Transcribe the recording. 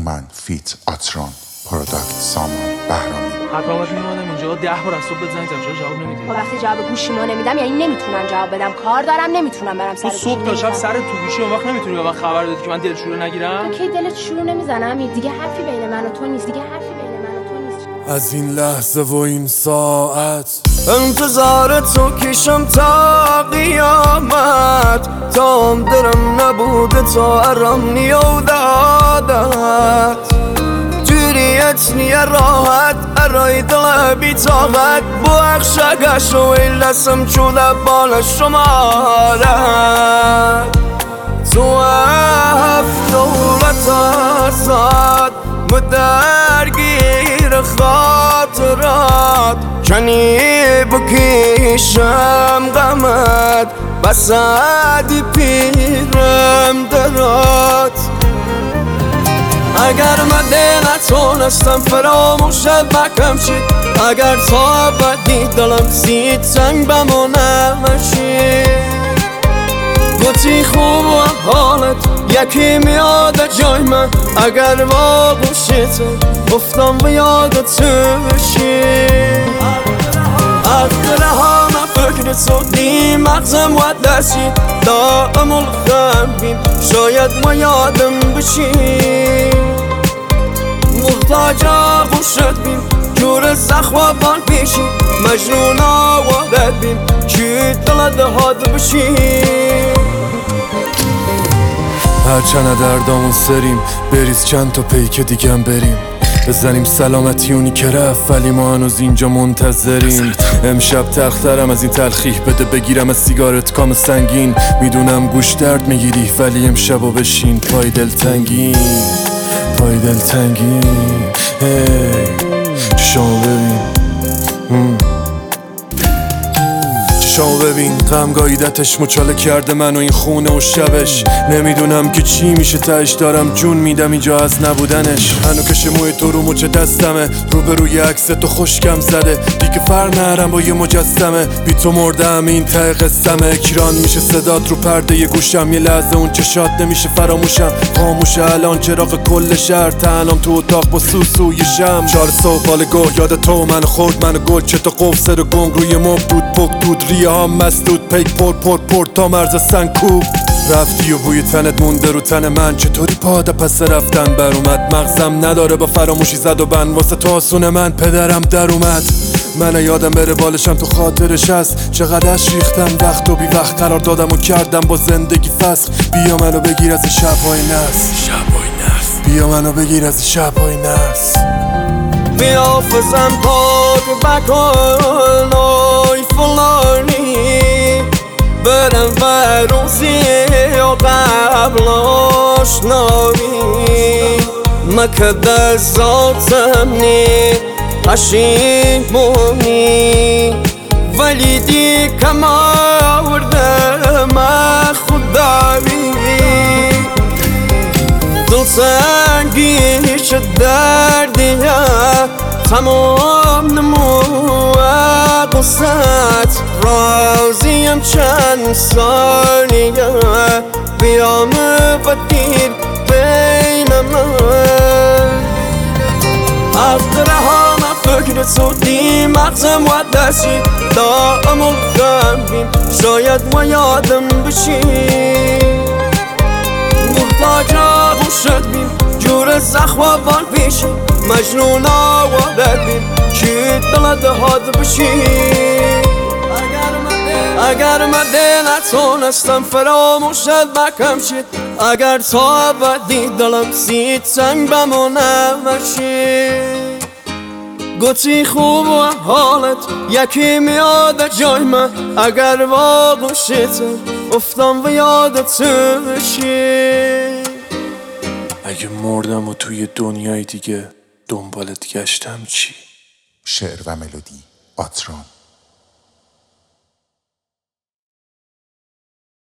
من فیت آتران پروداکت سامان بهرامی. حرفامت میومدم اینجا 10 بار از صبح زنگ زدم، چرا جواب نمیدی؟ خب وقتی جواب گوشیمو نمیدم یعنی نمیتونم جواب بدم، کار دارم، نمیتونم برم سر تو صبح تا شب سر تو گوشی، اون وقت نمیتونی به من خبر بدی که من دلشوره نگیرم؟ تو کی دلت شروع نمیزنم؟ دیگه حرفی بین من و تو نیست، دیگه حرفی بین من و تو نیست. از این لحظه و این ساعت انتظار تو کشم تا قیامت، تا هم دلم نبوده تا ارام نیودادت جوریت نیه راحت ارای دل بی طاقت بو اخشگش و ایلسم چوده بال شمارت تو هفت دولت ازاد مدرگیر خاطرات کنی بکیشم غمت بسادی پیرم درات اگر من نتونستم فراموشت بکم شید اگر تا بدی دلم زید سنگ بمونمشی گوتی خوب و حالت یکی میاد جای من اگر با گوشیت گفتم و یادت بشی اگر همه فکر تو دی مغزم و دستی دائم الخمبین شاید ما یادم بشی محتاج آغوشت بیم جور زخوا بان پیشی مجنون آوارت بیم که دلت هاد بشی هرچند دردامون سریم بریز چند تا پیک دیگم بریم بزنیم سلامتی اونی که رفت ولی ما هنوز اینجا منتظریم امشب تلخترم از این تلخیح بده بگیرم از سیگارت کام سنگین میدونم گوش درد میگیری ولی امشبو بشین پای دلتنگی پای دلتنگی چشامو ببین چشامو ببین غم گاییدتش مچاله کرده منو این خونه و شبش نمیدونم که چی میشه تهش دارم جون میدم اینجا از نبودنش هنو کش موی تو رو مچ دستمه روبروی عکس تو خوشگم زده دیگه فرق نرم با یه مجسمه بی تو مردم این ته قصمه اکران میشه صدات رو پرده یه گوشم یه لحظه اون چشات نمیشه فراموشم خاموشه الان چراغ کل شهر تنم تو اتاق با سوسوی شم 4 صبح بال گوه یاد تو من خورد منو گل چه تو قفصه رو گنگ روی مب دود پک دود ریه هم مسدود پیک پر تا مرز سنگکوب رفتی و بوی تنت مونده رو تن من چطوری پاده پس رفتن بر اومد مغزم نداره با فراموشی زد و بند واسه تو آسون من پدرم در اومد من یادم بره بالشم تو خاطرش هست چقدرش ریختم وقت و بی وقت قرار دادم و کردم با زندگی فسخ بیا منو بگیر از این شبهای نس بیا منو بگیر از این شبهای نس بیا فزم پاک بکن اوی فلانی برم و روزی و قبل آشنایی مکده ذاتم نی پشیمونی ولی دی کم آوردم خدایی دل سنگی شد دردیه تمام نمو قصت راضیم چند ثانیه بیام و دیر بین من افترهم فکر تو دی مغزم و دستی دائم الخمبین شاید ما یادم بشی محتاج آغوشت بیم جور زخوا بان پیشی مجنون آوارت بیم که دلت هاد بشی اگر من نتونستم فراموشت بکم شید اگر تا بدی دلم زید سنگ بمونمشی گوتی خوب و حالت یکی میاد جای من اگر با گوشیت افتم و یادت بشی اگه مردم و توی دنیای دیگه دنبالت گشتم چی؟ شعر و ملودی آتران.